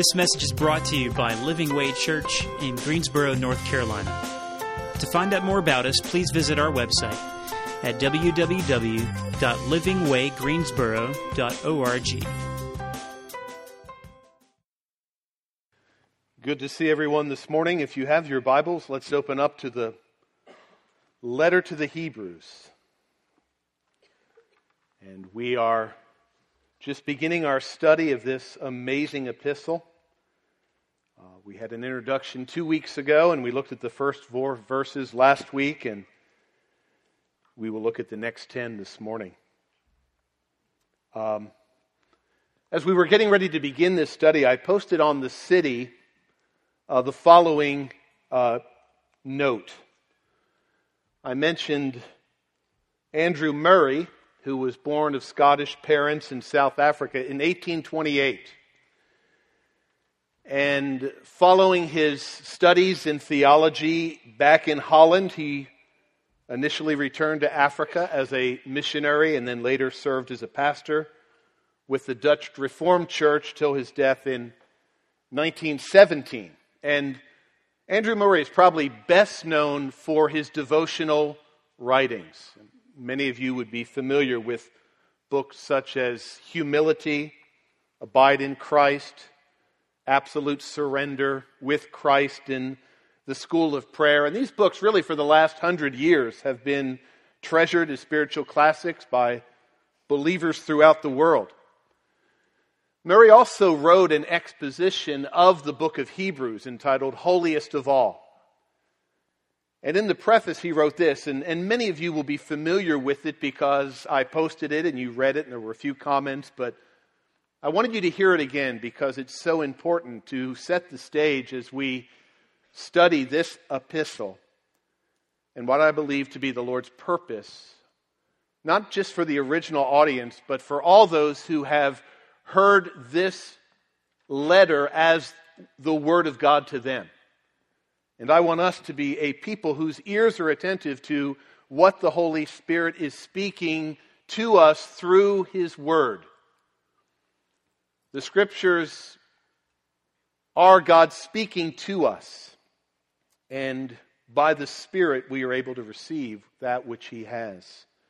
This message is brought to you by Living Way Church in Greensboro, North Carolina. To find out more about us, please visit our website at www.livingwaygreensboro.org. Good to see everyone this morning. If you have your Bibles, let's open up to the letter to the Hebrews. And we are just beginning our study of this amazing epistle. We had an introduction 2 weeks ago, and we looked at the first 4 verses last week, and we will look at the next 10 this morning. As we were getting ready to begin this study, I posted on the city the following note. I mentioned Andrew Murray, who was born of Scottish parents in South Africa in 1828. And following his studies in theology back in Holland, he initially returned to Africa as a missionary and then later served as a pastor with the Dutch Reformed Church till his death in 1917. And Andrew Murray is probably best known for his devotional writings. Many of you would be familiar with books such as Humility, Abide in Christ, Absolute Surrender, With Christ in the School of Prayer. And these books really for the last 100 years have been treasured as spiritual classics by believers throughout the world. Murray also wrote an exposition of the book of Hebrews entitled Holiest of All. And in the preface he wrote this, and many of you will be familiar with it because I posted it and you read it and there were a few comments, but I wanted you to hear it again because it's so important to set the stage as we study this epistle and what I believe to be the Lord's purpose, not just for the original audience, but for all those who have heard this letter as the Word of God to them. And I want us to be a people whose ears are attentive to what the Holy Spirit is speaking to us through His Word. The Scriptures are God speaking to us. And by the Spirit we are able to receive that which He has.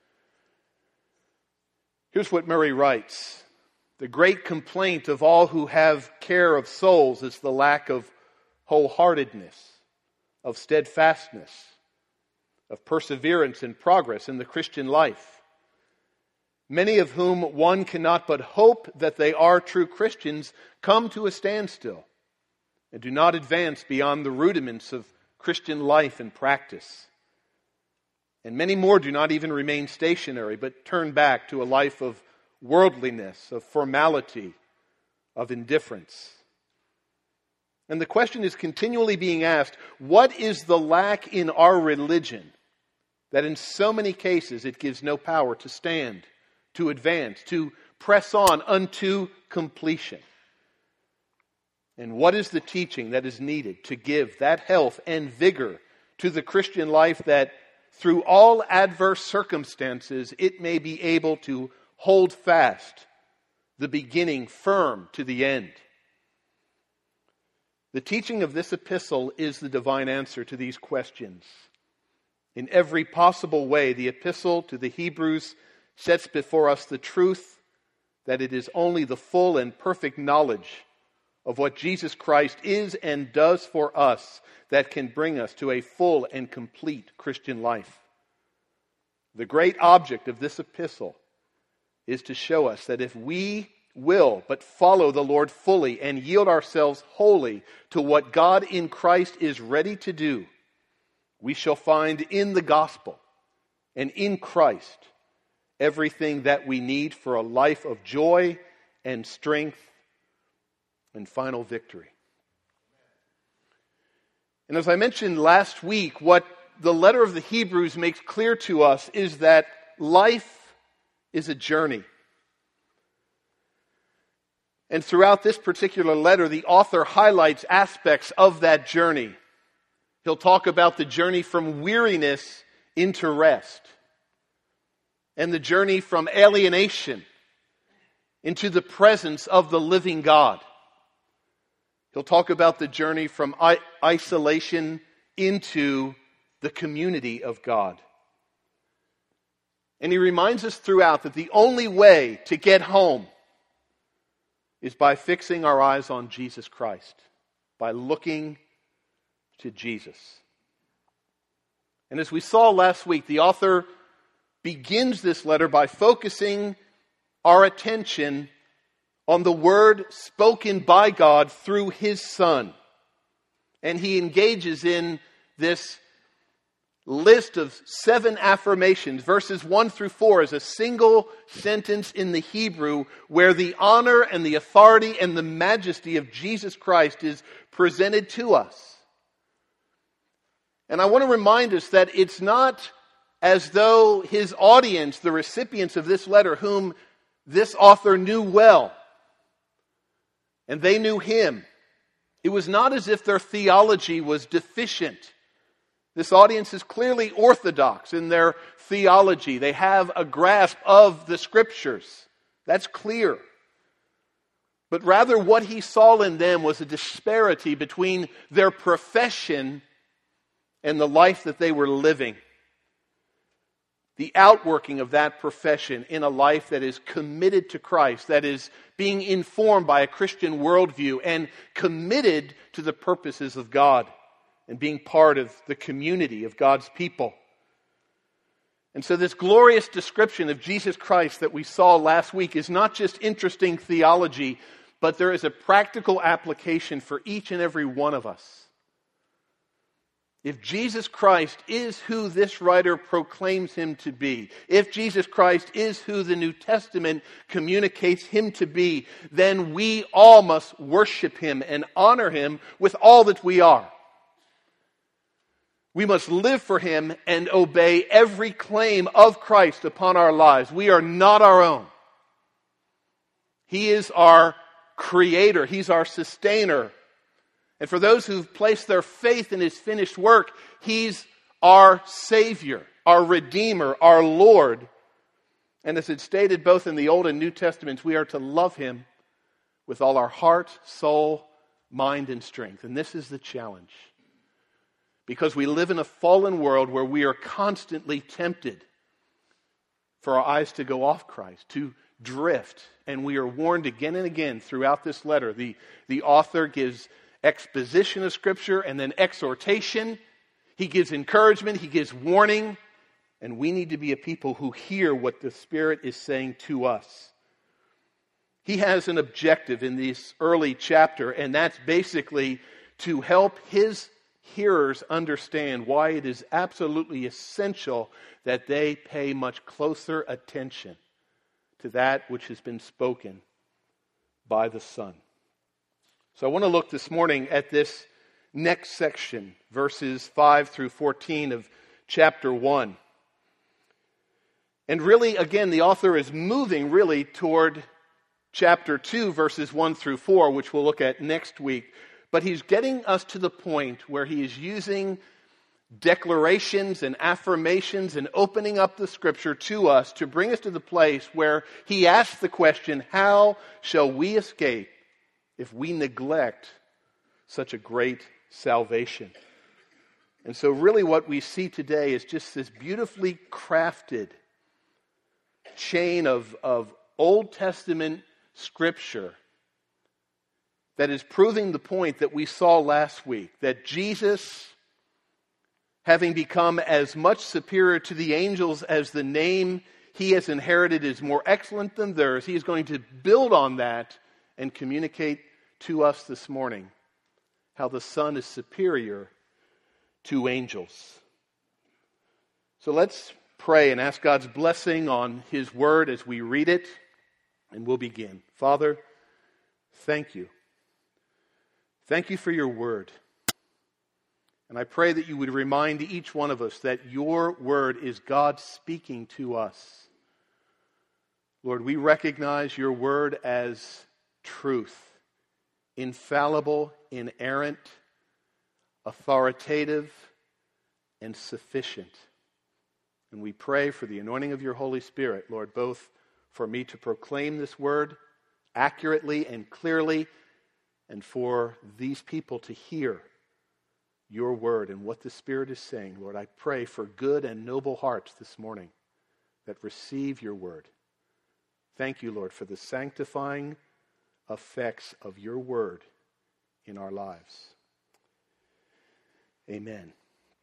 Here's what Murray writes. The great complaint of all who have care of souls is the lack of wholeheartedness, of steadfastness, of perseverance and progress in the Christian life. Many of whom one cannot but hope that they are true Christians come to a standstill and do not advance beyond the rudiments of Christian life and practice. And many more do not even remain stationary, but turn back to a life of worldliness, of formality, of indifference. And the question is continually being asked, what is the lack in our religion that in so many cases it gives no power to stand, to advance, to press on unto completion? And what is the teaching that is needed to give that health and vigor to the Christian life that through all adverse circumstances it may be able to hold fast the beginning firm to the end? The teaching of this epistle is the divine answer to these questions. In every possible way, the epistle to the Hebrews sets before us the truth that it is only the full and perfect knowledge of what Jesus Christ is and does for us that can bring us to a full and complete Christian life. The great object of this epistle is to show us that if we will but follow the Lord fully and yield ourselves wholly to what God in Christ is ready to do, we shall find in the gospel and in Christ everything that we need for a life of joy and strength and final victory. And as I mentioned last week, what the letter of the Hebrews makes clear to us is that life is a journey. And throughout this particular letter, the author highlights aspects of that journey. He'll talk about the journey from weariness into rest, and the journey from alienation into the presence of the living God. He'll talk about the journey from isolation into the community of God. And he reminds us throughout that the only way to get home is by fixing our eyes on Jesus Christ, by looking to Jesus. And as we saw last week, the author begins this letter by focusing our attention on the word spoken by God through His Son. And he engages in this list of 7 affirmations. Verses 1 through 4 is a single sentence in the Hebrew where the honor and the authority and the majesty of Jesus Christ is presented to us. And I want to remind us that it's not as though his audience, the recipients of this letter, whom this author knew well, and they knew him, it was not as if their theology was deficient. This audience is clearly orthodox in their theology. They have a grasp of the Scriptures. That's clear. But rather what he saw in them was a disparity between their profession and the life that they were living. The outworking of that profession in a life that is committed to Christ, that is being informed by a Christian worldview and committed to the purposes of God and being part of the community of God's people. And so this glorious description of Jesus Christ that we saw last week is not just interesting theology, but there is a practical application for each and every one of us. If Jesus Christ is who this writer proclaims him to be, if Jesus Christ is who the New Testament communicates him to be, then we all must worship him and honor him with all that we are. We must live for him and obey every claim of Christ upon our lives. We are not our own. He is our creator. He's our sustainer. And for those who've placed their faith in his finished work, he's our Savior, our Redeemer, our Lord. And as it's stated both in the Old and New Testaments, we are to love him with all our heart, soul, mind, and strength. And this is the challenge. Because we live in a fallen world where we are constantly tempted for our eyes to go off Christ, to drift. And we are warned again and again throughout this letter. The author gives exposition of Scripture and then exhortation. He gives encouragement. He gives warning. And we need to be a people who hear what the Spirit is saying to us. He has an objective in this early chapter, and that's basically to help his hearers understand why it is absolutely essential that they pay much closer attention to that which has been spoken by the Son. So I want to look this morning at this next section, verses 5 through 14 of chapter 1. And really, again, the author is moving really toward chapter 2, verses 1 through 4, which we'll look at next week. But he's getting us to the point where he is using declarations and affirmations and opening up the Scripture to us to bring us to the place where he asks the question, how shall we escape if we neglect such a great salvation? And so really what we see today is just this beautifully crafted chain of Old Testament Scripture that is proving the point that we saw last week, that Jesus, having become as much superior to the angels as the name he has inherited is more excellent than theirs, he is going to build on that and communicate to us this morning how the Son is superior to angels. So let's pray and ask God's blessing on his word as we read it, and we'll begin. Father, thank you. Thank you for your word. And I pray that you would remind each one of us that your word is God speaking to us. Lord, we recognize your word as truth, infallible, inerrant, authoritative, and sufficient. And we pray for the anointing of your Holy Spirit, Lord, both for me to proclaim this word accurately and clearly, and for these people to hear your word and what the Spirit is saying. Lord, I pray for good and noble hearts this morning that receive your word. Thank you, Lord, for the sanctifying effects of your word in our lives. Amen.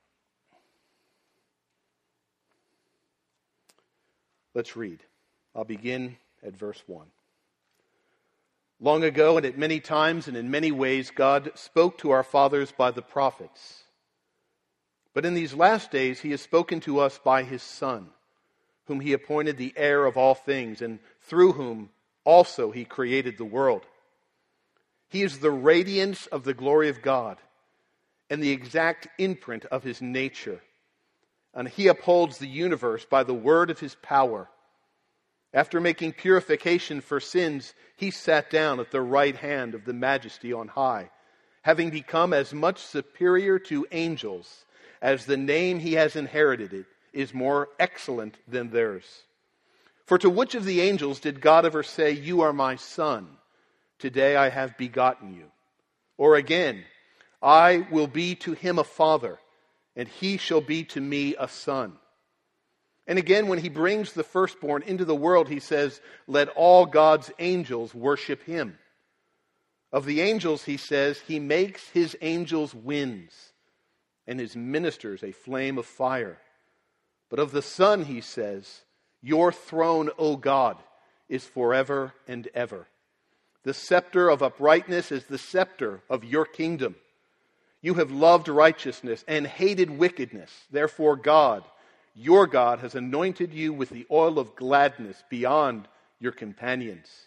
Let's read. I'll begin at verse 1. Long ago, and at many times and in many ways, God spoke to our fathers by the prophets. But in these last days, he has spoken to us by his Son, whom he appointed the heir of all things, and through whom also he created the world. He is the radiance of the glory of God, and the exact imprint of his nature. And he upholds the universe by the word of his power. After making purification for sins, he sat down at the right hand of the Majesty on high, having become as much superior to angels as the name he has inherited is more excellent than theirs. For to which of the angels did God ever say, "You are my son, today I have begotten you"? Or again, "I will be to him a father, and he shall be to me a son"? And again, when he brings the firstborn into the world, he says, "Let all God's angels worship him." Of the angels, he says, "He makes his angels winds, and his ministers a flame of fire." But of the Son, he says, "Your throne, O God, is forever and ever. The scepter of uprightness is the scepter of your kingdom. You have loved righteousness and hated wickedness. Therefore God, your God, has anointed you with the oil of gladness beyond your companions.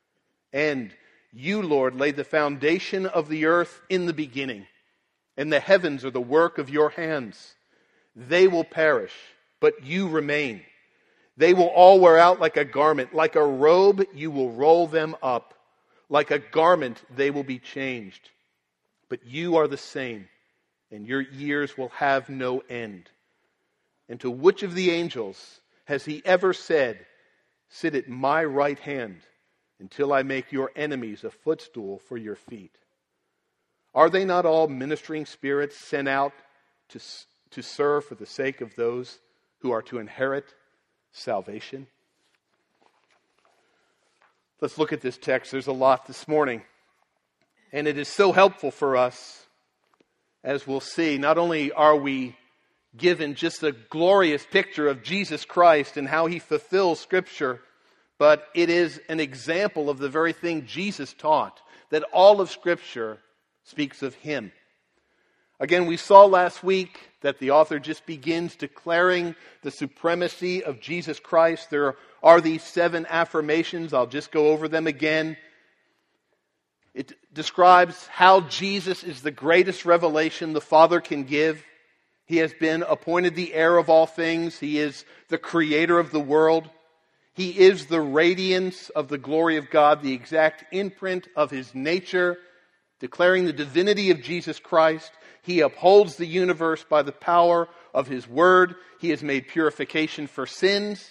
And you, Lord, laid the foundation of the earth in the beginning, and the heavens are the work of your hands. They will perish, but you remain. They will all wear out like a garment. Like a robe, you will roll them up. Like a garment, they will be changed. But you are the same, and your years will have no end. And to which of the angels has he ever said, "Sit at my right hand until I make your enemies a footstool for your feet"? Are they not all ministering spirits sent out to serve for the sake of those who are to inherit salvation? Let's look at this text. There's a lot this morning. And it is so helpful for us, as we'll see. Not only are we given just a glorious picture of Jesus Christ and how he fulfills Scripture, but it is an example of the very thing Jesus taught, that all of Scripture speaks of him. Again, we saw last week that the author just begins declaring the supremacy of Jesus Christ. There are these 7 affirmations. I'll just go over them again. It describes how Jesus is the greatest revelation the Father can give. He has been appointed the heir of all things. He is the creator of the world. He is the radiance of the glory of God, the exact imprint of his nature, declaring the divinity of Jesus Christ. He upholds the universe by the power of his word. He has made purification for sins.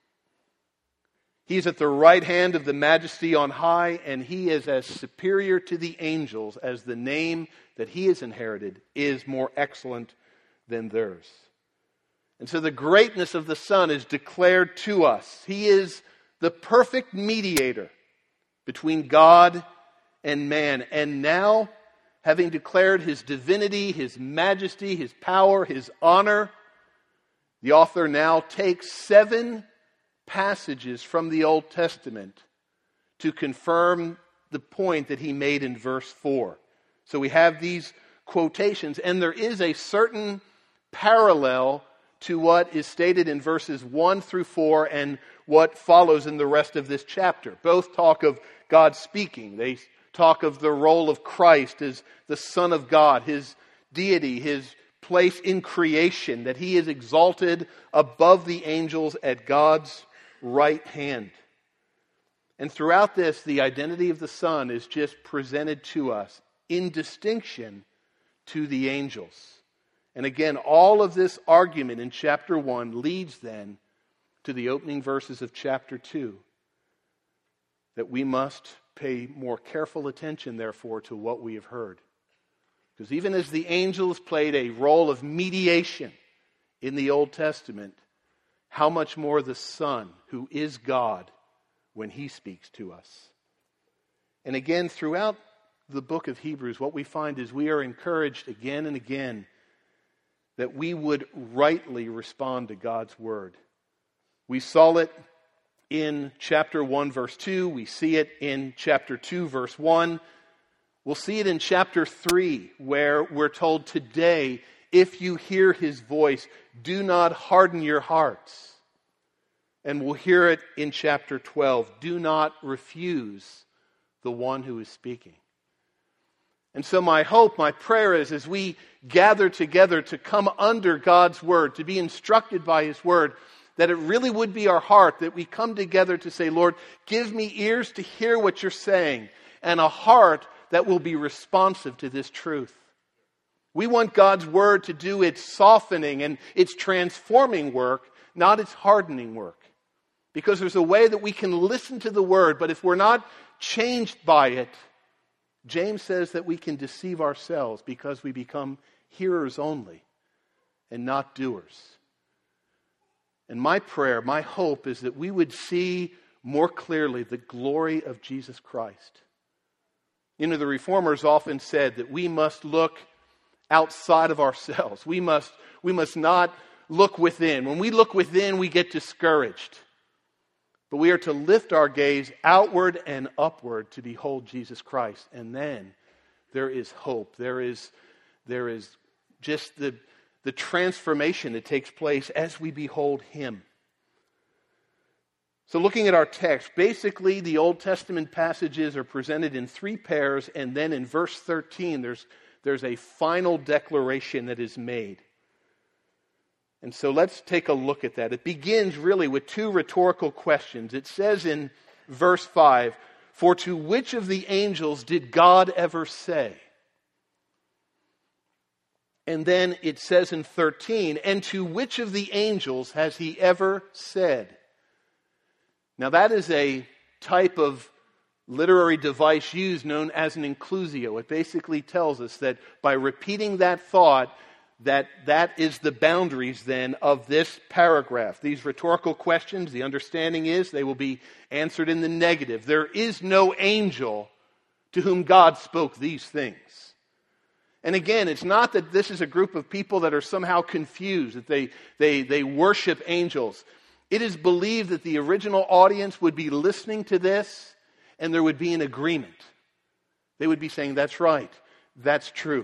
He is at the right hand of the Majesty on high, and he is as superior to the angels as the name that he has inherited is more excellent than theirs. And so the greatness of the Son is declared to us. He is the perfect mediator between God and man. And now, having declared his divinity, his majesty, his power, his honor, the author now takes 7 passages from the Old Testament to confirm the point that he made in verse 4. So we have these quotations, and there is a certain parallel to what is stated in verses 1 through 4 and what follows in the rest of this chapter. Both talk of God speaking. They talk of the role of Christ as the Son of God, his deity, his place in creation, that he is exalted above the angels at God's right hand. And throughout this, the identity of the Son is just presented to us in distinction to the angels. And again, all of this argument in chapter 1 leads then to the opening verses of chapter 2. that we must pay more careful attention, therefore, to what we have heard. Because even as the angels played a role of mediation in the Old Testament, how much more the Son, who is God, when He speaks to us. And again, throughout the book of Hebrews, what we find is we are encouraged again and again that we would rightly respond to God's Word. We saw it in chapter 1, verse 2. We see it in chapter 2, verse 1. We'll see it in chapter 3, where we're told today, if you hear His voice, do not harden your hearts. And we'll hear it in chapter 12. Do not refuse the one who is speaking. And so my hope, my prayer is, as we gather together to come under God's Word, to be instructed by His Word, that it really would be our heart that we come together to say, Lord, give me ears to hear what you're saying, and a heart that will be responsive to this truth. We want God's Word to do its softening and its transforming work, not its hardening work. Because there's a way that we can listen to the Word, but if we're not changed by it, James says that we can deceive ourselves because we become hearers only and not doers. And my prayer, my hope is that we would see more clearly the glory of Jesus Christ. You know, the Reformers often said that we must look outside of ourselves. We must not look within. When we look within, we get discouraged. But we are to lift our gaze outward and upward to behold Jesus Christ. And then there is hope. There is just the transformation that takes place as we behold Him. So looking at our text, basically the Old Testament passages are presented in three pairs, and then in verse 13 there's a final declaration that is made. And so let's take a look at that. It begins really with two rhetorical questions. It says in verse 5, "For to which of the angels did God ever say?" And then it says in 13, "And to which of the angels has He ever said?" Now that is a type of literary device used known as an inclusio. It basically tells us that by repeating that thought, that is the boundaries then of this paragraph. These rhetorical questions, the understanding is they will be answered in the negative. There is no angel to whom God spoke these things. And again, it's not that this is a group of people that are somehow confused, that they worship angels. It is believed that the original audience would be listening to this and there would be an agreement. They would be saying, that's right, that's true.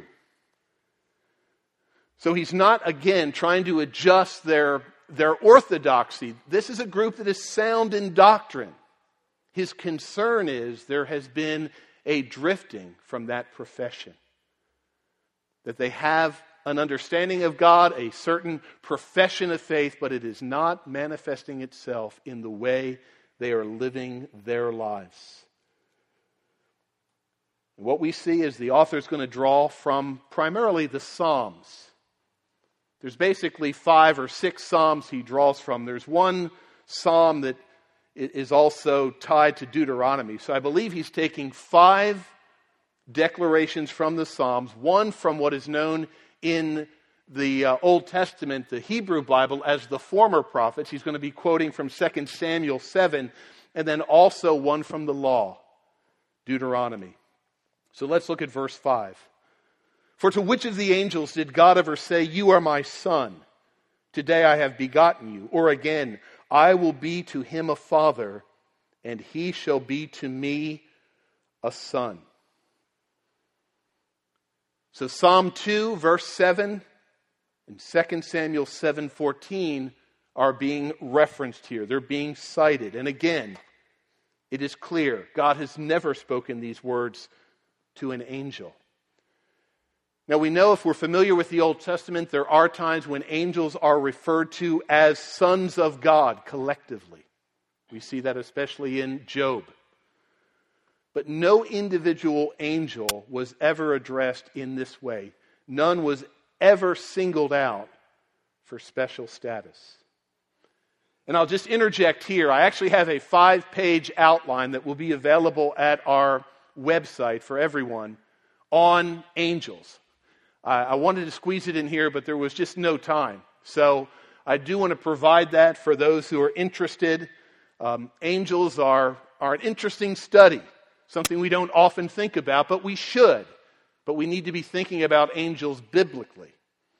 So he's not, again, trying to adjust their orthodoxy. This is a group that is sound in doctrine. His concern is there has been a drifting from that profession. That they have an understanding of God, a certain profession of faith, but it is not manifesting itself in the way they are living their lives. And what we see is the author is going to draw from primarily the Psalms. There's basically 5 or 6 Psalms he draws from. There's one Psalm that is also tied to Deuteronomy. So I believe he's taking 5 declarations from the Psalms, one from what is known in the Old Testament, the Hebrew Bible, as the former prophets. He's going to be quoting from 2 Samuel 7, and then also one from the law, Deuteronomy. So let's look at verse 5. "For to which of the angels did God ever say, 'You are my son, today I have begotten you'? Or again, 'I will be to him a father, and he shall be to me a son'?" So Psalm 2, verse 7, and 2 Samuel 7:14 are being referenced here. They're being cited. And again, it is clear God has never spoken these words to an angel. Now we know, if we're familiar with the Old Testament, there are times when angels are referred to as sons of God collectively. We see that especially in Job. But no individual angel was ever addressed in this way. None was ever singled out for special status. And I'll just interject here. I actually have a 5-page outline that will be available at our website for everyone on angels. I wanted to squeeze it in here, but there was just no time. So I do want to provide that for those who are interested. Angels are an interesting study, something we don't often think about, but we should. But we need to be thinking about angels biblically.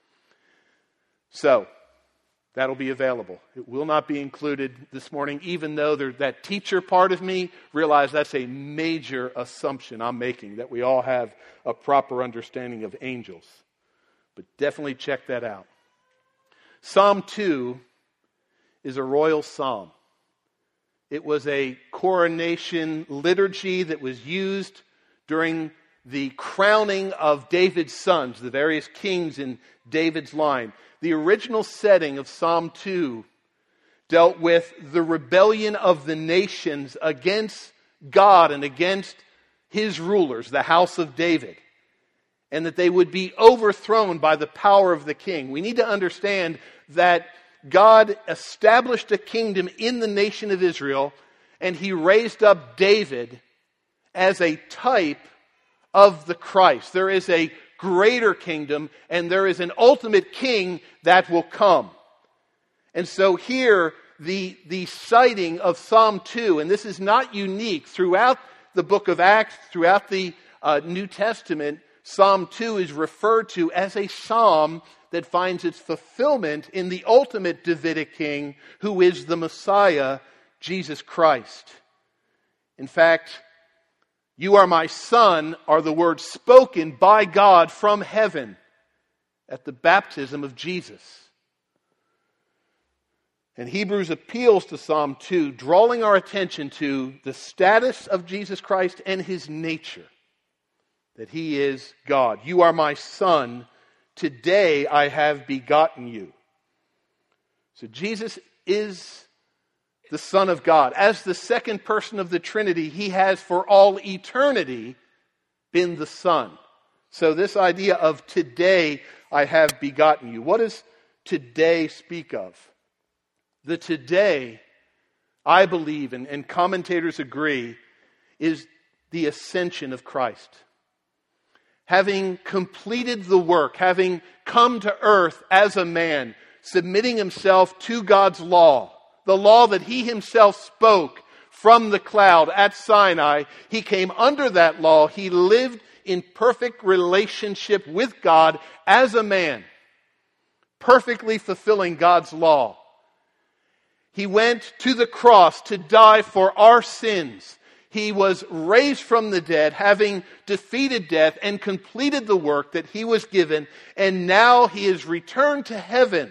So, that'll be available. It will not be included this morning, even though that teacher part of me realize that's a major assumption I'm making, that we all have a proper understanding of angels. But definitely check that out. Psalm 2 is a royal psalm. It was a coronation liturgy that was used during the crowning of David's sons, the various kings in David's line. The original setting of Psalm 2 dealt with the rebellion of the nations against God and against his rulers, the house of David, and that they would be overthrown by the power of the king. We need to understand that God established a kingdom in the nation of Israel, and he raised up David as a type of the Christ. There is a greater kingdom, and there is an ultimate king that will come. And so here, the citing of Psalm 2, and this is not unique throughout the book of Acts, throughout the New Testament, Psalm 2 is referred to as a psalm that finds its fulfillment in the ultimate Davidic king, who is the Messiah, Jesus Christ. In fact, "You are my son" are the words spoken by God from heaven at the baptism of Jesus. And Hebrews appeals to Psalm 2, drawing our attention to the status of Jesus Christ and his nature, that he is God. "You are my son, today I have begotten you." So Jesus is the Son of God. As the second person of the Trinity, he has for all eternity been the Son. So this idea of "today I have begotten you," what does today speak of? The today, I believe, and commentators agree, is the ascension of Christ. Having completed the work, having come to earth as a man, submitting himself to God's law, the law that he himself spoke from the cloud at Sinai, he came under that law. He lived in perfect relationship with God as a man, perfectly fulfilling God's law. He went to the cross to die for our sins. He was raised from the dead, having defeated death and completed the work that he was given, and now he is returned to heaven.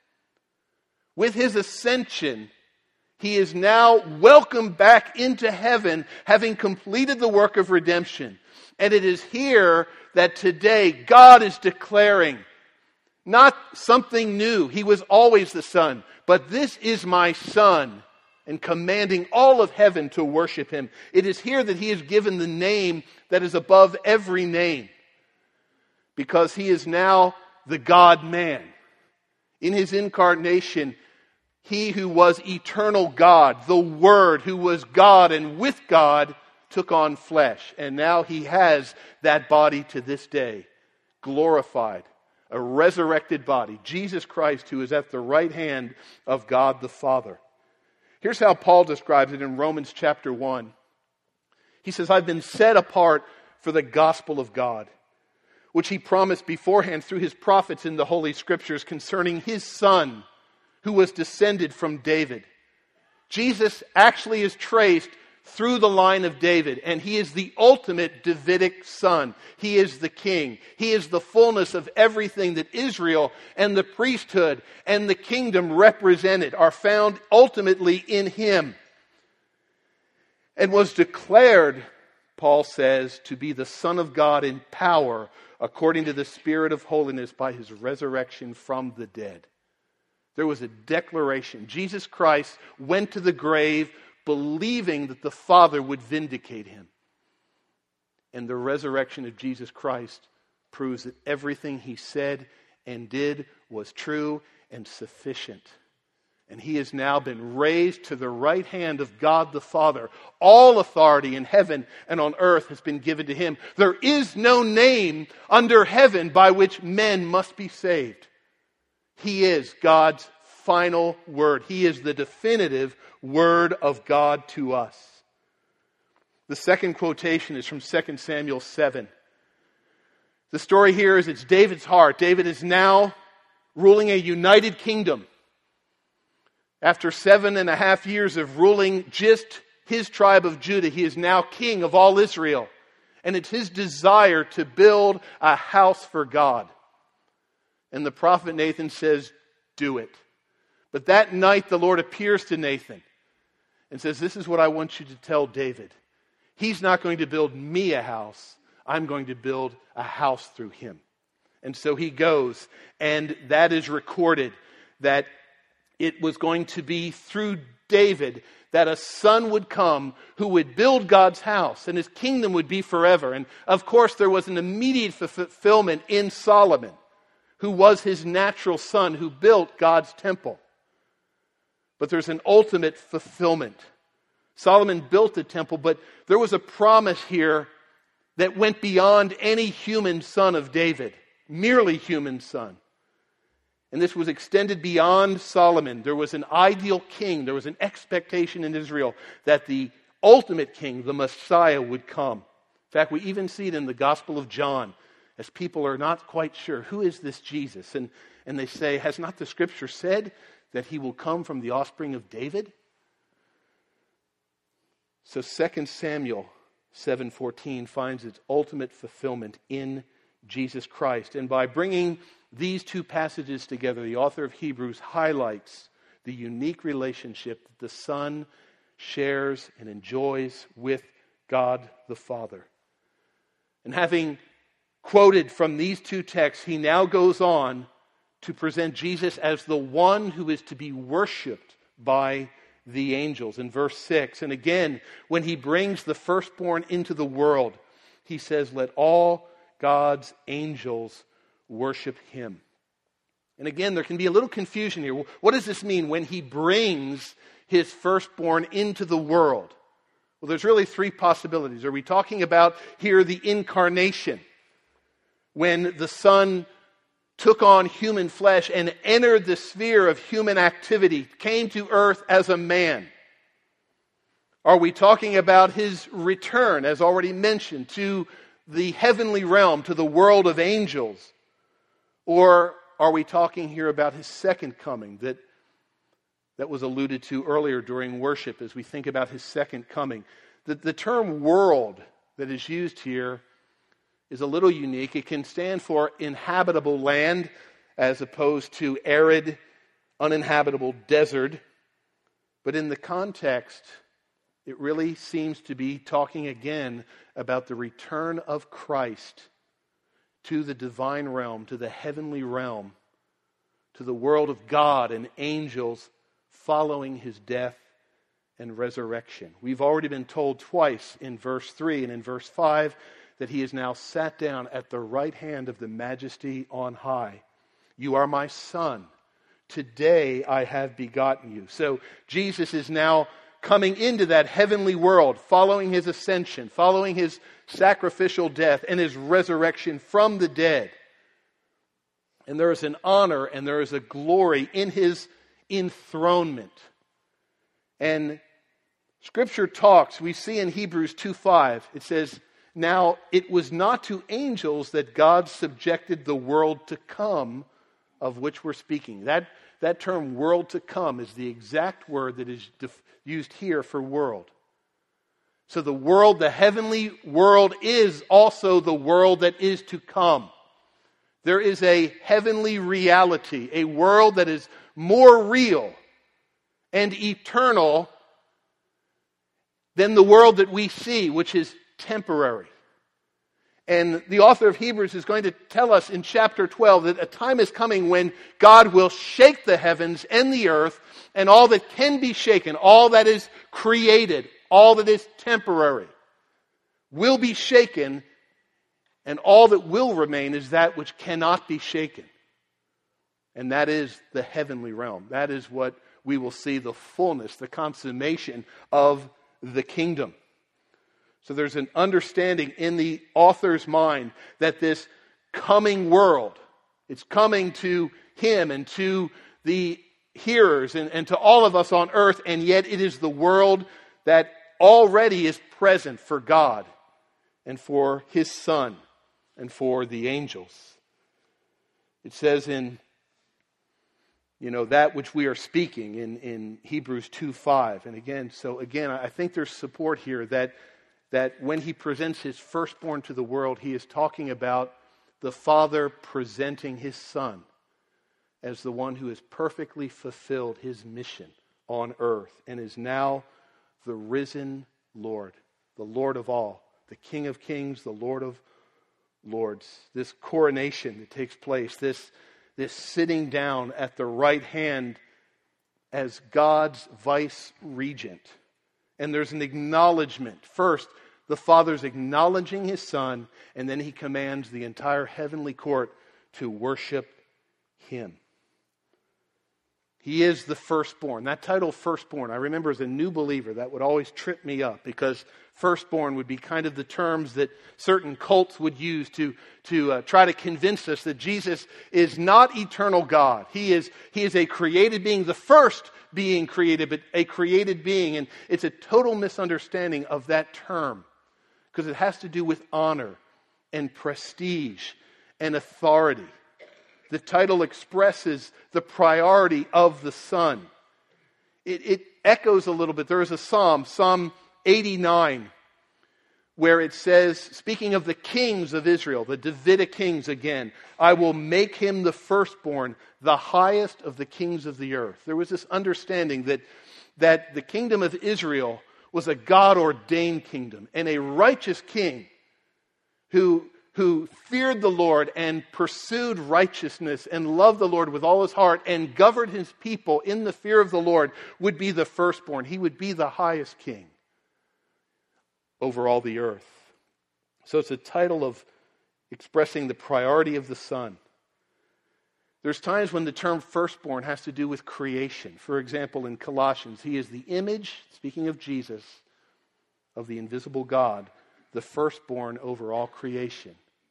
With his ascension, he is now welcomed back into heaven, having completed the work of redemption. And it is here that today God is declaring not something new. He was always the Son, but "this is my Son," and commanding all of heaven to worship him. It is here that he is given the name that is above every name, because he is now the God-man. In his incarnation, he who was eternal God, the Word who was God and with God, took on flesh. And now he has that body to this day, glorified, a resurrected body. Jesus Christ, who is at the right hand of God the Father. Here's how Paul describes it in Romans chapter 1. He says, "I've been set apart for the gospel of God, which he promised beforehand through his prophets in the Holy Scriptures concerning his Son, who was descended from David." Jesus actually is traced through the line of David, and he is the ultimate Davidic son. He is the king. He is the fullness of everything that Israel and the priesthood and the kingdom represented are found ultimately in him. And was declared, Paul says, to be the Son of God in power according to the Spirit of holiness by his resurrection from the dead. There was a declaration. Jesus Christ went to the grave believing that the Father would vindicate him. And the resurrection of Jesus Christ proves that everything he said and did was true and sufficient. And he has now been raised to the right hand of God the Father. All authority in heaven and on earth has been given to him. There is no name under heaven by which men must be saved. He is God's final word. He is the definitive word of God to us. The second quotation is from 2 Samuel 7. The story here is it's David's heart. David is now ruling a united kingdom. After 7.5 years of ruling just his tribe of Judah, he is now king of all Israel. And it's his desire to build a house for God. And the prophet Nathan says, do it. But that night the Lord appears to Nathan and says, this is what I want you to tell David. He's not going to build me a house. I'm going to build a house through him. And so he goes, and that is recorded that it was going to be through David that a son would come who would build God's house, and his kingdom would be forever. And of course, there was an immediate fulfillment in Solomon, who was his natural son, who built God's temple. But there's an ultimate fulfillment. Solomon built the temple, but there was a promise here that went beyond any human son of David, merely human son. And this was extended beyond Solomon. There was an ideal king. There was an expectation in Israel that the ultimate king, the Messiah, would come. In fact, we even see it in the Gospel of John, as people are not quite sure, who is this Jesus? And they say, has not the Scripture said that he will come from the offspring of David? So 2 Samuel 7:14 finds its ultimate fulfillment in Jesus Christ. And by bringing these two passages together, the author of Hebrews highlights the unique relationship that the Son shares and enjoys with God the Father. And having quoted from these two texts, he now goes on to present Jesus as the one who is to be worshipped by the angels. In verse 6, and again, when he brings the firstborn into the world, he says, let all God's angels worship him. And again, there can be a little confusion here. What does this mean when he brings his firstborn into the world? Well, there's really three possibilities. Are we talking about here the incarnation, when the Son took on human flesh and entered the sphere of human activity, came to earth as a man? Are we talking about his return, as already mentioned, to the heavenly realm, to the world of angels? Or are we talking here about his second coming that was alluded to earlier during worship as we think about his second coming? The term world that is used here is a little unique. It can stand for inhabitable land as opposed to arid, uninhabitable desert. But in the context, it really seems to be talking again about the return of Christ to the divine realm, to the heavenly realm, to the world of God and angels following his death and resurrection. We've already been told twice in verse 3 and in verse 5 that he is now sat down at the right hand of the Majesty on high. You are my son. Today I have begotten you. So Jesus is now coming into that heavenly world, following his ascension, following his sacrificial death and his resurrection from the dead. And there is an honor and there is a glory in his enthronement. And Scripture talks, we see in Hebrews 2:5, it says, now it was not to angels that God subjected the world to come of which we're speaking. That term world to come is the exact word that is used here for world. So the world, the heavenly world, is also the world that is to come. There is a heavenly reality, a world that is more real and eternal than the world that we see, which is temporary. And the author of Hebrews is going to tell us in chapter 12 that a time is coming when God will shake the heavens and the earth, and all that can be shaken, all that is created, all that is temporary, will be shaken, and all that will remain is that which cannot be shaken. And that is the heavenly realm. That is what we will see the fullness, the consummation of the kingdom. So there's an understanding in the author's mind that this coming world, it's coming to him and to the hearers and to all of us on earth, and yet it is the world that already is present for God and for his Son and for the angels. It says in that which we are speaking in Hebrews 2:5. And again, I think there's support here that when he presents his firstborn to the world, he is talking about the Father presenting his Son as the one who has perfectly fulfilled his mission on earth and is now the risen Lord, the Lord of all, the King of kings, the Lord of lords. This coronation that takes place, this sitting down at the right hand as God's vice regent. And there's an acknowledgement. First, the Father's acknowledging his Son, and then he commands the entire heavenly court to worship him. He is the firstborn. That title, firstborn, I remember as a new believer, that would always trip me up because firstborn would be kind of the terms that certain cults would use to try to convince us that Jesus is not eternal God. He is a created being, the first being created, but a created being. And it's a total misunderstanding of that term because it has to do with honor and prestige and authority. The title expresses the priority of the Son. It echoes a little bit. There is a Psalm 89, where it says, speaking of the kings of Israel, the Davidic kings again, I will make him the firstborn, the highest of the kings of the earth. There was this understanding that the kingdom of Israel was a God-ordained kingdom and a righteous king who feared the Lord and pursued righteousness and loved the Lord with all his heart and governed his people in the fear of the Lord would be the firstborn. He would be the highest king over all the earth. So it's a title of expressing the priority of the Son. There's times when the term firstborn has to do with creation. For example, in Colossians, he is the image, speaking of Jesus, of the invisible God, the firstborn over all creation.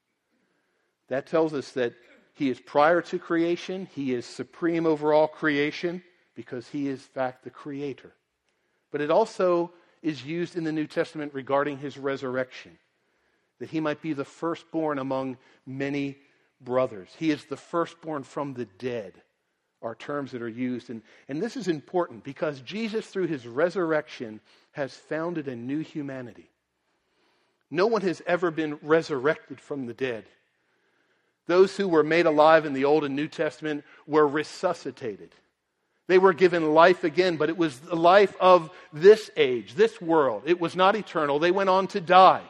That tells us that he is prior to creation, he is supreme over all creation, because he is, in fact, the creator. But it also is used in the New Testament regarding his resurrection, that he might be the firstborn among many brothers. He is the firstborn from the dead, are terms that are used. And this is important because Jesus, through his resurrection, has founded a new humanity. No one has ever been resurrected from the dead. Those who were made alive in the Old and New Testament were resuscitated. They were given life again, but it was the life of this age, this world. It was not eternal. They went on to die.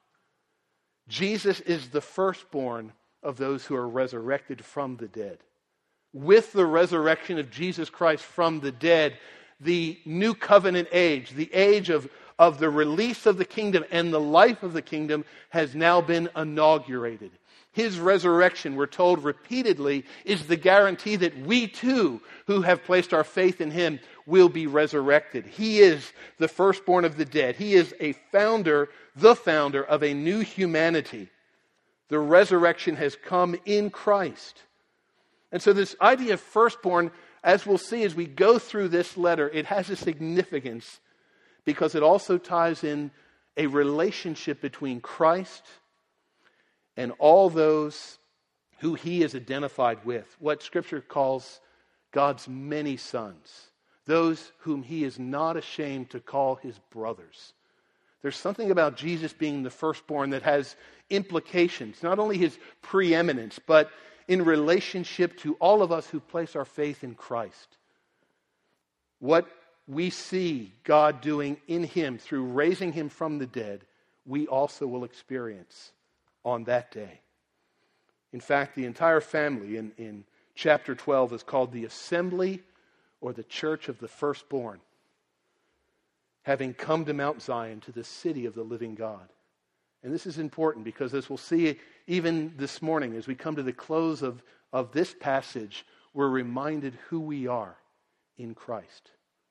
Jesus is the firstborn of those who are resurrected from the dead. With the resurrection of Jesus Christ from the dead, the new covenant age, the age of the release of the kingdom and the life of the kingdom has now been inaugurated. His resurrection, we're told repeatedly, is the guarantee that we too, who have placed our faith in him, will be resurrected. He is the firstborn of the dead. He is the founder of a new humanity. The resurrection has come in Christ. And so this idea of firstborn, as we'll see as we go through this letter, it has a significance because it also ties in a relationship between Christ and all those who he is identified with, what Scripture calls God's many sons, those whom he is not ashamed to call his brothers. There's something about Jesus being the firstborn that has implications, not only his preeminence, but in relationship to all of us who place our faith in Christ. What we see God doing in him through raising him from the dead, we also will experience on that day. In fact, the entire family in chapter 12 is called the assembly or the church of the firstborn, having come to Mount Zion, to the city of the living God. And this is important because, as we'll see even this morning, as we come to the close of this passage, we're reminded who we are in Christ.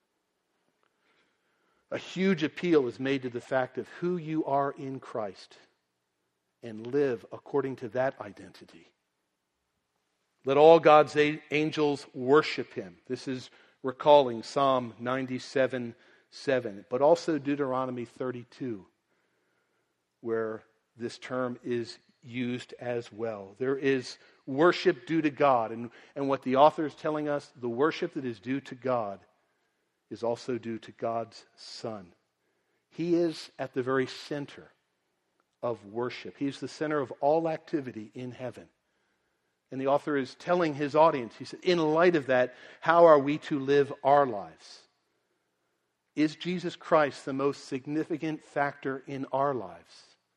A huge appeal is made to the fact of who you are in Christ and live according to that identity. Let all God's angels worship him. This is recalling Psalm 97:7, but also Deuteronomy 32, where this term is used as well. There is worship due to God, and what the author is telling us, the worship that is due to God is also due to God's Son. He is at the very center of worship. He's the center of all activity in heaven. And the author is telling his audience, he said, in light of that, how are we to live our lives? Is Jesus Christ the most significant factor in our lives?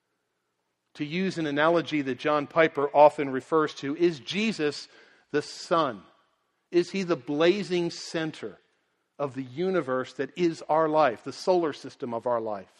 To use an analogy that John Piper often refers to, is Jesus the sun? Is he the blazing center of the universe that is our life, the solar system of our life?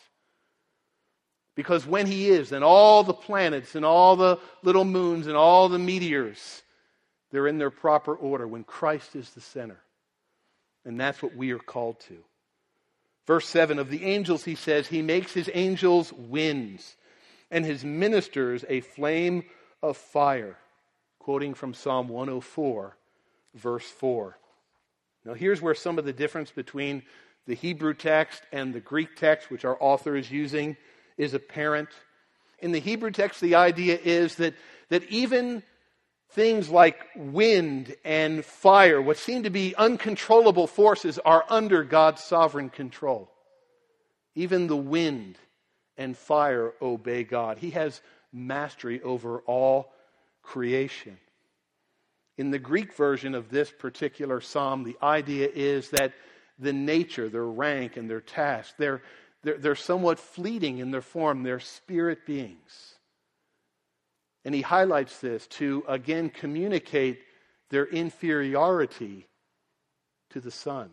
Because when he is, then all the planets and all the little moons and all the meteors, they're in their proper order when Christ is the center. And that's what we are called to. Verse 7, of the angels, he says, he makes his angels winds and his ministers a flame of fire. Quoting from Psalm 104, verse 4. Now here's where some of the difference between the Hebrew text and the Greek text, which our author is using, is apparent. In the Hebrew text, the idea is that even things like wind and fire, what seem to be uncontrollable forces, are under God's sovereign control. Even the wind and fire obey God. He has mastery over all creation. In the Greek version of this particular psalm, the idea is that the nature, their rank, and their task, they're somewhat fleeting in their form. They're spirit beings. And he highlights this to, again, communicate their inferiority to the Son.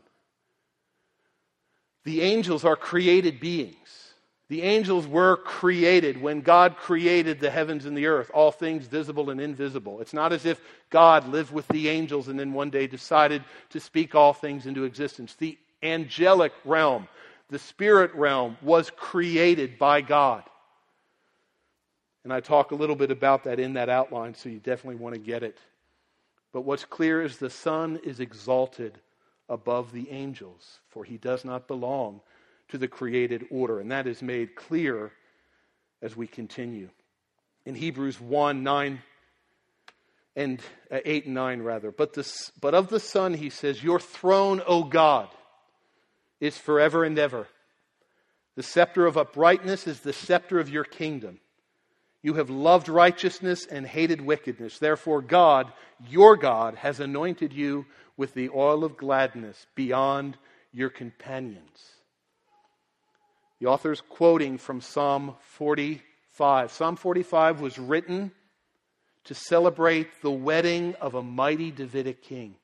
The angels are created beings. The angels were created when God created the heavens and the earth, all things visible and invisible. It's not as if God lived with the angels and then one day decided to speak all things into existence. The angelic realm, the spirit realm, was created by God. And I talk a little bit about that in that outline, so you definitely want to get it. But what's clear is the Son is exalted above the angels, for he does not belong to the created order. And that is made clear as we continue. In Hebrews 1, 9 and 8 and 9 rather. But of the Son, he says, your throne, O God, is forever and ever. The scepter of uprightness is the scepter of your kingdom. You have loved righteousness and hated wickedness. Therefore God, your God, has anointed you with the oil of gladness beyond your companions. The author's quoting from Psalm 45. Psalm 45 was written to celebrate the wedding of a mighty Davidic king.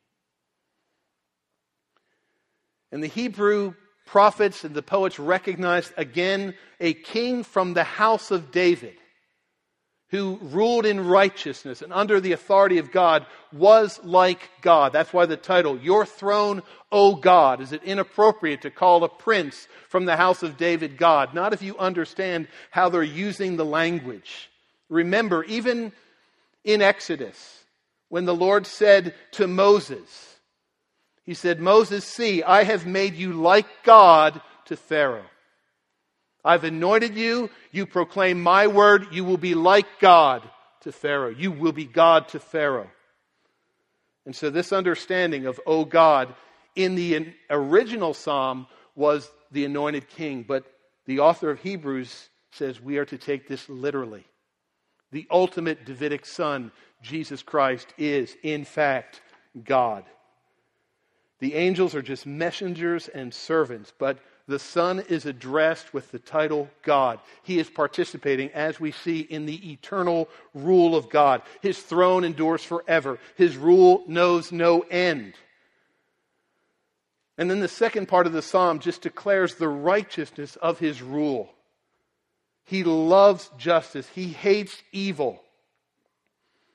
And the Hebrew prophets and the poets recognized again a king from the house of David who ruled in righteousness and under the authority of God, was like God. That's why the title, Your Throne, O God. Is it inappropriate to call a prince from the house of David God? Not if you understand how they're using the language. Remember, even in Exodus, when the Lord said to Moses, he said, Moses, see, I have made you like God to Pharaoh. I've anointed you. You proclaim my word. You will be like God to Pharaoh. You will be God to Pharaoh. And so this understanding of, O God, in the original psalm was the anointed king. But the author of Hebrews says we are to take this literally. The ultimate Davidic son, Jesus Christ, is in fact God. The angels are just messengers and servants, but the Son is addressed with the title God. He is participating, as we see, in the eternal rule of God. His throne endures forever. His rule knows no end. And then the second part of the psalm just declares the righteousness of his rule. He loves justice. He hates evil.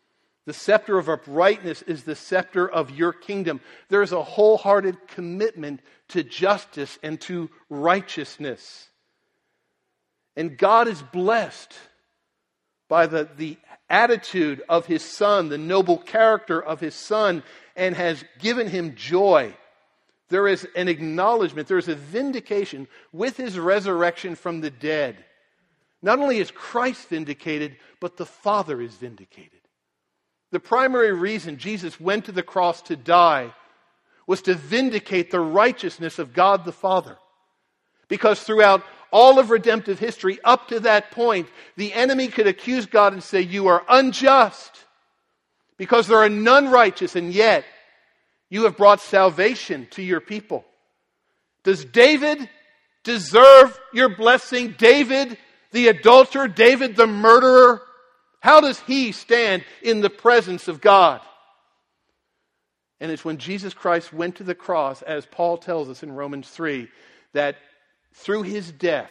The scepter of uprightness is the scepter of your kingdom. There is a wholehearted commitment to justice and to righteousness. And God is blessed by the attitude of his Son, the noble character of his Son, and has given him joy. There is an acknowledgement, there is a vindication with his resurrection from the dead. Not only is Christ vindicated, but the Father is vindicated. The primary reason Jesus went to the cross to die was to vindicate the righteousness of God the Father. Because throughout all of redemptive history, up to that point, the enemy could accuse God and say, you are unjust, because there are none righteous, and yet you have brought salvation to your people. Does David deserve your blessing? David, the adulterer, David, the murderer? How does he stand in the presence of God? And it's when Jesus Christ went to the cross, as Paul tells us in Romans 3, that through his death,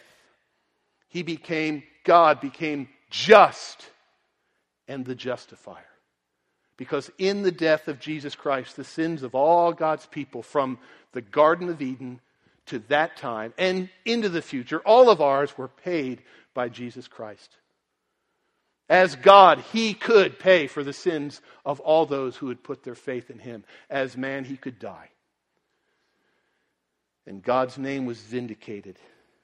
God became just and the justifier. Because in the death of Jesus Christ, the sins of all God's people from the Garden of Eden to that time and into the future, all of ours were paid by Jesus Christ. As God, he could pay for the sins of all those who would put their faith in him. As man, he could die. And God's name was vindicated.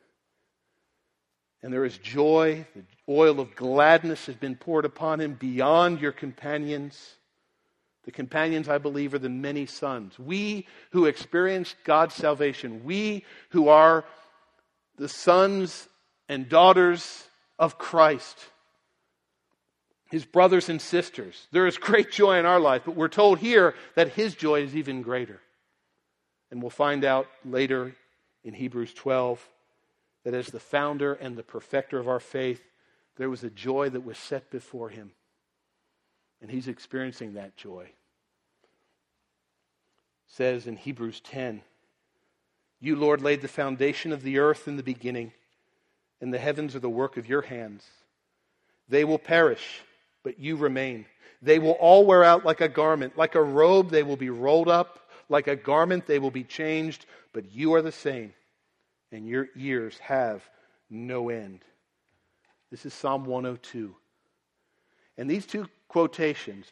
And there is joy. The oil of gladness has been poured upon him beyond your companions. The companions, I believe, are the many sons. We who experience God's salvation, we who are the sons and daughters of Christ, his brothers and sisters. There is great joy in our life, but we're told here that his joy is even greater. And we'll find out later in Hebrews 12 that as the founder and the perfecter of our faith, there was a joy that was set before him. And he's experiencing that joy. It says in Hebrews 10, you, Lord, laid the foundation of the earth in the beginning, and the heavens are the work of your hands. They will perish, but you remain. They will all wear out like a garment. Like a robe, they will be rolled up. Like a garment, they will be changed. But you are the same, and your years have no end. This is Psalm 102. And these two quotations,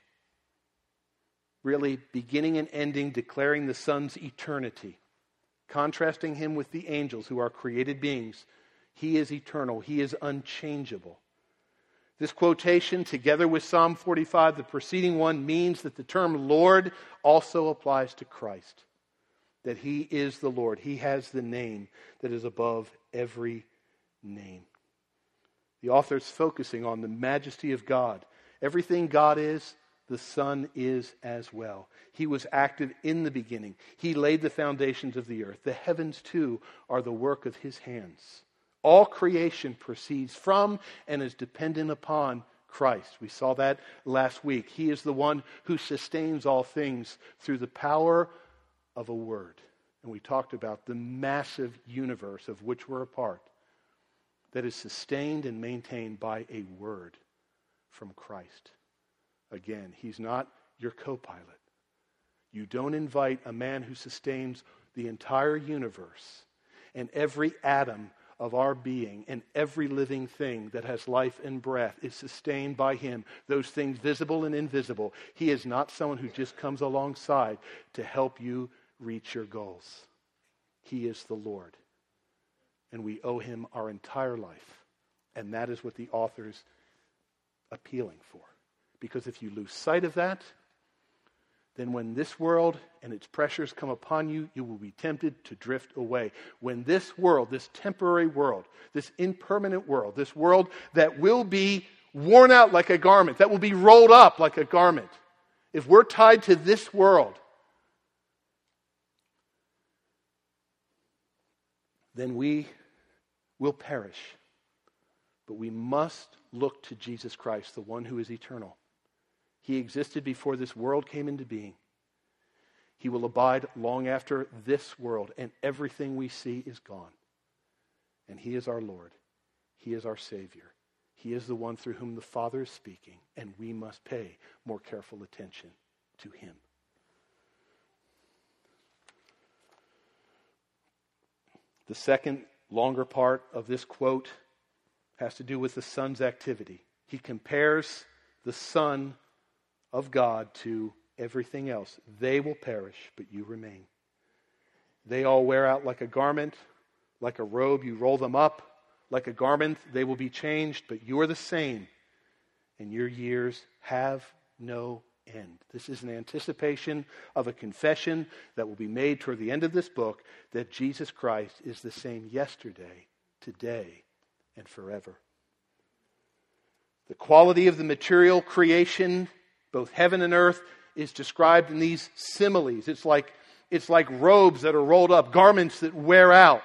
really beginning and ending, declaring the Son's eternity, contrasting him with the angels who are created beings. He is eternal. He is unchangeable. This quotation, together with Psalm 45, the preceding one, means that the term Lord also applies to Christ. That he is the Lord. He has the name that is above every name. The author is focusing on the majesty of God. Everything God is, the Son is as well. He was active in the beginning. He laid the foundations of the earth. The heavens, too, are the work of his hands. All creation proceeds from and is dependent upon Christ. We saw that last week. He is the one who sustains all things through the power of a word. And we talked about the massive universe of which we're a part that is sustained and maintained by a word from Christ. Again, he's not your co-pilot. You don't invite a man who sustains the entire universe and every atom of our being, and every living thing that has life and breath is sustained by him. Those things visible and invisible. He is not someone who just comes alongside to help you reach your goals. He is the Lord. And we owe him our entire life. And that is what the author's appealing for. Because if you lose sight of that, then when this world and its pressures come upon you, you will be tempted to drift away. When this world, this temporary world, this impermanent world, this world that will be worn out like a garment, that will be rolled up like a garment, if we're tied to this world, then we will perish. But we must look to Jesus Christ, the one who is eternal. He existed before this world came into being. He will abide long after this world, and everything we see is gone. And he is our Lord. He is our Savior. He is the one through whom the Father is speaking, and we must pay more careful attention to him. The second, longer part of this quote has to do with the Son's activity. He compares the Son of God to everything else. They will perish, but you remain. They all wear out like a garment, like a robe, you roll them up. Like a garment, they will be changed, but you are the same, and your years have no end. This is an anticipation of a confession that will be made toward the end of this book, that Jesus Christ is the same yesterday, today, and forever. The quality of the material creation, both heaven and earth, is described in these similes. It's like robes that are rolled up, garments that wear out,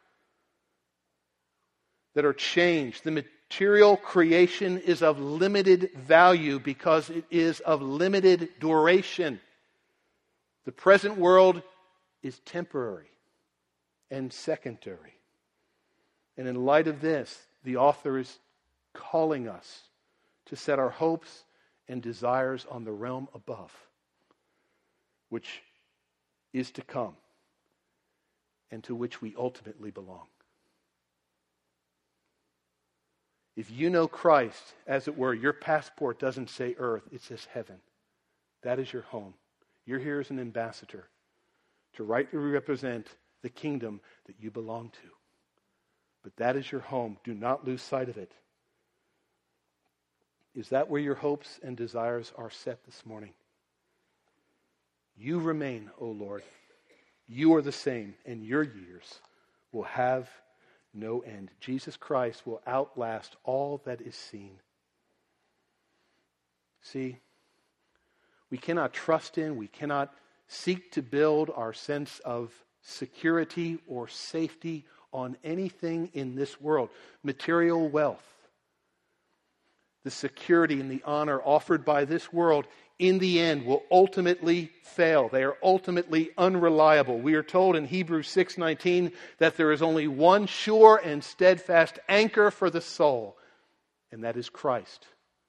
that are changed. The material creation is of limited value because it is of limited duration. The present world is temporary and secondary. And in light of this, the author is calling us to set our hopes and desires on the realm above, which is to come and to which we ultimately belong. If you know Christ, as it were, your passport doesn't say earth, it says heaven. That is your home. You're here as an ambassador to rightly represent the kingdom that you belong to. But that is your home. Do not lose sight of it. Is that where your hopes and desires are set this morning? You remain, O Lord. You are the same, and your years will have no end. Jesus Christ will outlast all that is seen. See, we cannot trust in, we cannot seek to build our sense of security or safety on anything in this world. Material wealth, the security and the honor offered by this world, in the end will ultimately fail. They are ultimately unreliable. We are told in Hebrews 6:19 that there is only one sure and steadfast anchor for the soul, and that is Christ,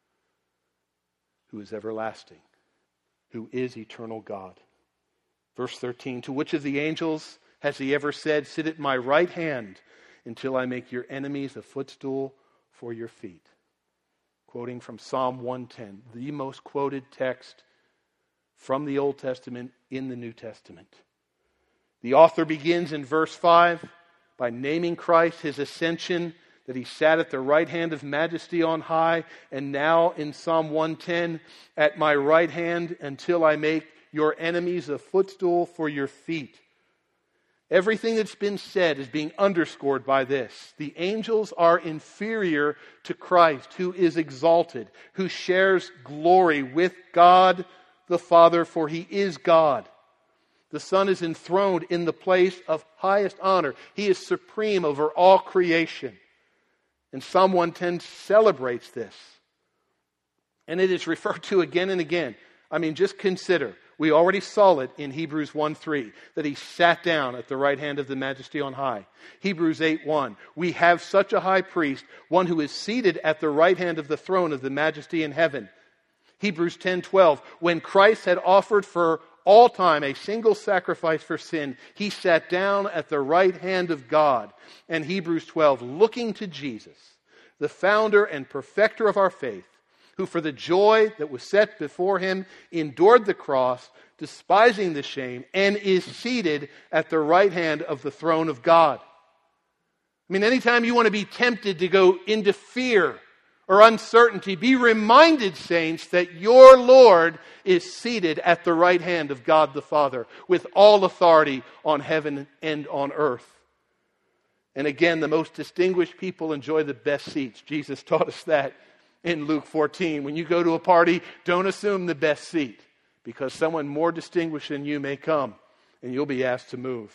who is everlasting, who is eternal God. Verse 13, to which of the angels has he ever said, sit at my right hand until I make your enemies a footstool for your feet? Quoting from Psalm 110, the most quoted text from the Old Testament in the New Testament. The author begins in verse 5 by naming Christ, his ascension, that he sat at the right hand of majesty on high, and now in Psalm 110, at my right hand until I make your enemies a footstool for your feet. Everything that's been said is being underscored by this. The angels are inferior to Christ, who is exalted, who shares glory with God the Father, for he is God. The Son is enthroned in the place of highest honor. He is supreme over all creation. And Psalm 110 celebrates this. And it is referred to again and again. I mean, just consider. We already saw it in Hebrews 1:3, that he sat down at the right hand of the majesty on high. Hebrews 8:1, we have such a high priest, one who is seated at the right hand of the throne of the majesty in heaven. Hebrews 10:12, when Christ had offered for all time a single sacrifice for sin, he sat down at the right hand of God. And Hebrews 12, looking to Jesus, the founder and perfecter of our faith, who for the joy that was set before him endured the cross, despising the shame, and is seated at the right hand of the throne of God. I mean, anytime you want to be tempted to go into fear or uncertainty, be reminded, saints, that your Lord is seated at the right hand of God the Father, with all authority on heaven and on earth. And again, the most distinguished people enjoy the best seats. Jesus taught us that in Luke 14. When you go to a party, don't assume the best seat, because someone more distinguished than you may come, and you'll be asked to move.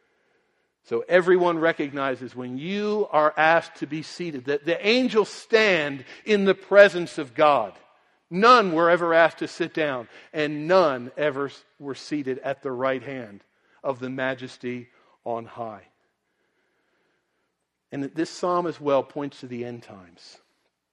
So everyone recognizes when you are asked to be seated, that the angels stand in the presence of God. None were ever asked to sit down, and none ever were seated at the right hand of the majesty on high. And this psalm as well points to the end times.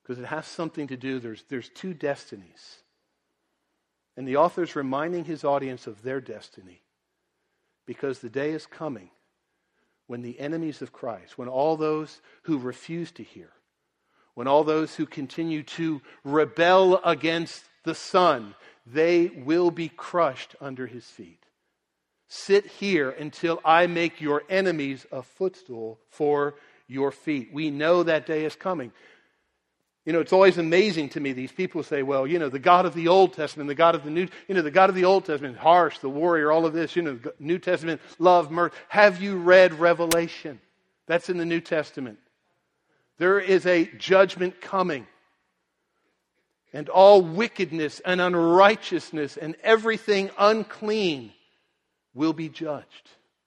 because it has something to do, there's two destinies. And the author's reminding his audience of their destiny, because the day is coming when the enemies of Christ, when all those who refuse to hear, when all those who continue to rebel against the Son, they will be crushed under his feet. Sit here until I make your enemies a footstool for your feet. We know that day is coming. You know, it's always amazing to me, these people say, well, you know, the God of the Old Testament, the God of the New, the God of the Old Testament, harsh, the warrior, all of this, the New Testament, love, mercy. Have you read Revelation? That's in the New Testament. There is a judgment coming. And all wickedness and unrighteousness and everything unclean will be judged.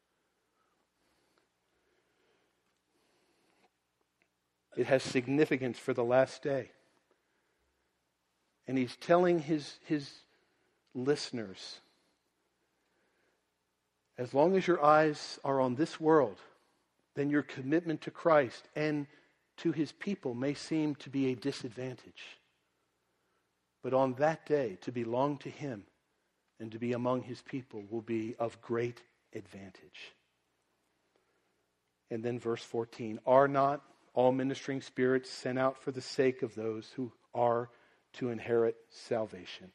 It has significance for the last day. And he's telling his listeners, as long as your eyes are on this world, then your commitment to Christ and to his people may seem to be a disadvantage. But on that day, to belong to him and to be among his people will be of great advantage. And then verse 14, are not all ministering spirits sent out for the sake of those who are to inherit salvation?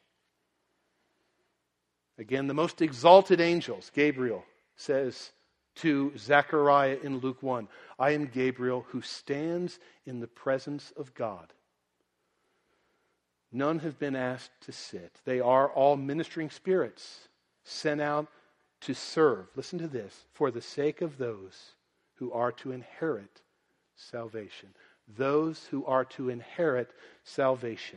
Again, the most exalted angels, Gabriel, says to Zechariah in Luke 1, I am Gabriel who stands in the presence of God. None have been asked to sit. They are all ministering spirits sent out to serve, listen to this, for the sake of those who are to inherit salvation. Those who are to inherit salvation.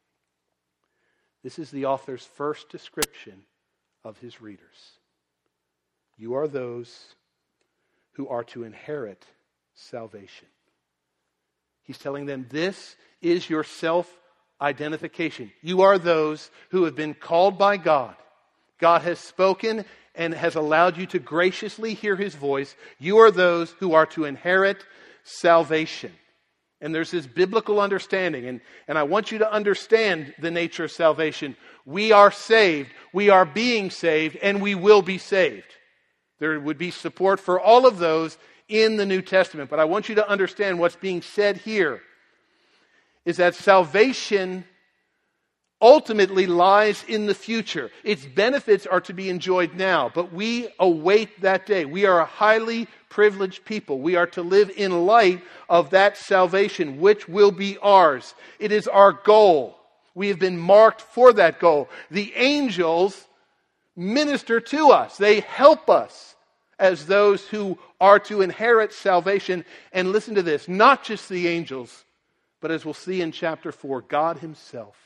This is the author's first description of his readers. You are those who are to inherit salvation. He's telling them this is your self-identification. You are those who have been called by God. God has spoken and has allowed you to graciously hear his voice. You are those who are to inherit salvation. And there's this biblical understanding, and I want you to understand the nature of salvation. We are saved, we are being saved, and we will be saved. There would be support for all of those in the New Testament, but I want you to understand what's being said here is that salvation ultimately lies in the future. Its benefits are to be enjoyed now, but we await that day. We are a highly privileged people. We are to live in light of that salvation, which will be ours. It is our goal. We have been marked for that goal. The angels minister to us. They help us as those who are to inherit salvation. And listen to this, not just the angels, but as we'll see in chapter 4, God himself.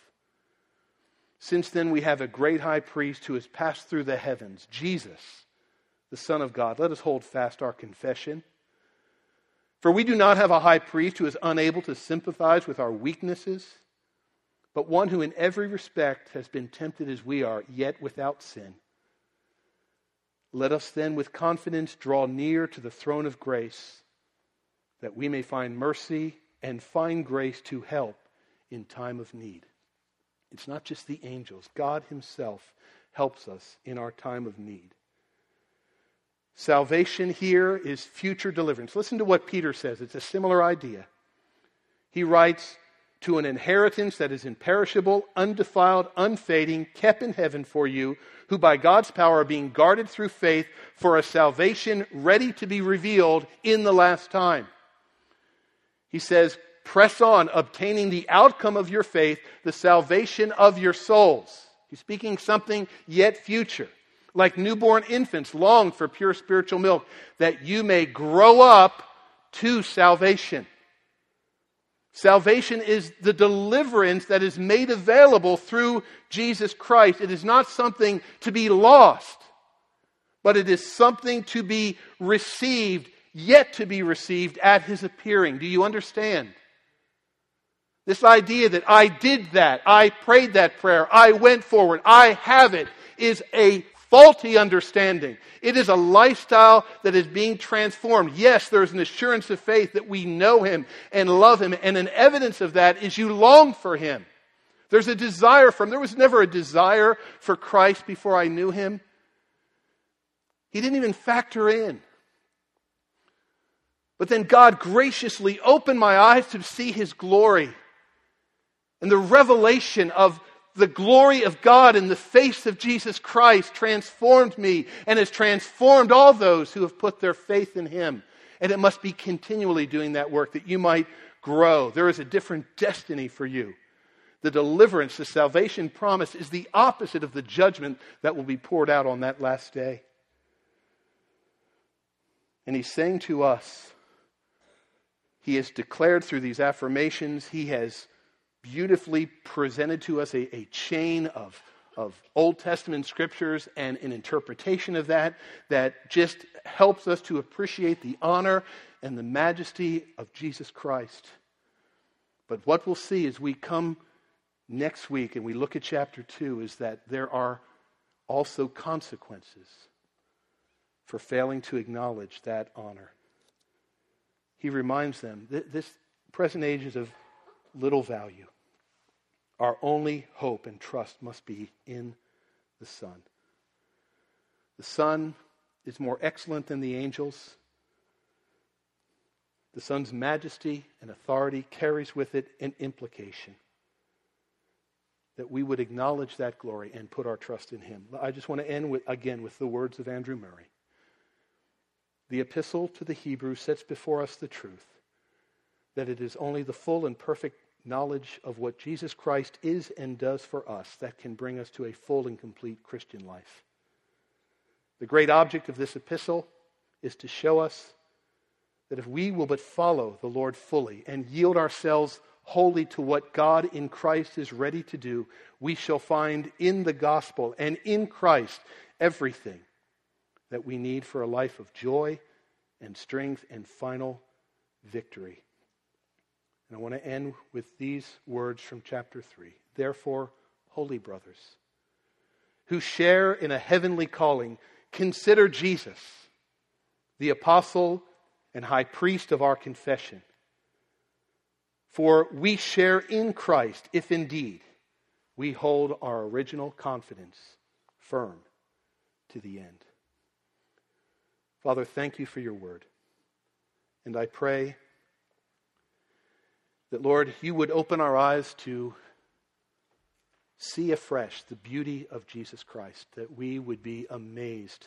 Since then we have a great high priest who has passed through the heavens, Jesus, the Son of God. Let us hold fast our confession. For we do not have a high priest who is unable to sympathize with our weaknesses, but one who in every respect has been tempted as we are, yet without sin. Let us then with confidence draw near to the throne of grace, that we may find mercy and find grace to help in time of need. It's not just the angels. God himself helps us in our time of need. Salvation here is future deliverance. Listen to what Peter says. It's a similar idea. He writes, to an inheritance that is imperishable, undefiled, unfading, kept in heaven for you, who by God's power are being guarded through faith for a salvation ready to be revealed in the last time. He says, press on, obtaining the outcome of your faith, the salvation of your souls. He's speaking something yet future. Like newborn infants long for pure spiritual milk, that you may grow up to salvation. Salvation is the deliverance that is made available through Jesus Christ. It is not something to be lost, but it is something to be received, yet to be received at his appearing. Do you understand? This idea that I did that, I prayed that prayer, I went forward, I have it, is a faulty understanding. It is a lifestyle that is being transformed. Yes, there is an assurance of faith that we know Him and love Him, and an evidence of that is you long for Him. There's a desire for Him. There was never a desire for Christ before I knew Him. He didn't even factor in. But then God graciously opened my eyes to see His glory. And the revelation of the glory of God in the face of Jesus Christ transformed me and has transformed all those who have put their faith in Him. And it must be continually doing that work that you might grow. There is a different destiny for you. The deliverance, the salvation promise is the opposite of the judgment that will be poured out on that last day. And He's saying to us, He has declared through these affirmations, He has beautifully presented to us a chain of Old Testament scriptures and an interpretation of that just helps us to appreciate the honor and the majesty of Jesus Christ. But what we'll see as we come next week and we look at chapter 2 is that there are also consequences for failing to acknowledge that honor. He reminds them that this present age is of little value. Our only hope and trust must be in the Son. The Son is more excellent than the angels. The Son's majesty and authority carries with it an implication that we would acknowledge that glory and put our trust in Him. I just want to end with the words of Andrew Murray. The epistle to the Hebrews sets before us the truth that it is only the full and perfect knowledge of what Jesus Christ is and does for us that can bring us to a full and complete Christian life. The great object of this epistle is to show us that if we will but follow the Lord fully and yield ourselves wholly to what God in Christ is ready to do, we shall find in the gospel and in Christ everything that we need for a life of joy and strength and final victory. And I want to end with these words from chapter 3. Therefore, holy brothers, who share in a heavenly calling, consider Jesus, the apostle and high priest of our confession. For we share in Christ, if indeed we hold our original confidence firm to the end. Father, thank you for your word. And I pray that, Lord, you would open our eyes to see afresh the beauty of Jesus Christ, that we would be amazed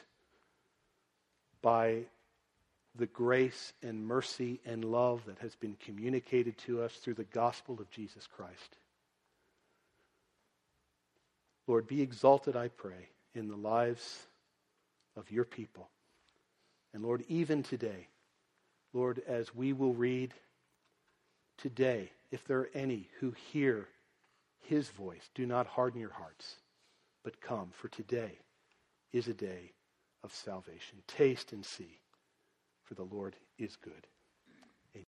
by the grace and mercy and love that has been communicated to us through the gospel of Jesus Christ. Lord, be exalted, I pray, in the lives of your people. And Lord, even today, Lord, as we will read today, if there are any who hear his voice, do not harden your hearts, but come, for today is a day of salvation. Taste and see, for the Lord is good.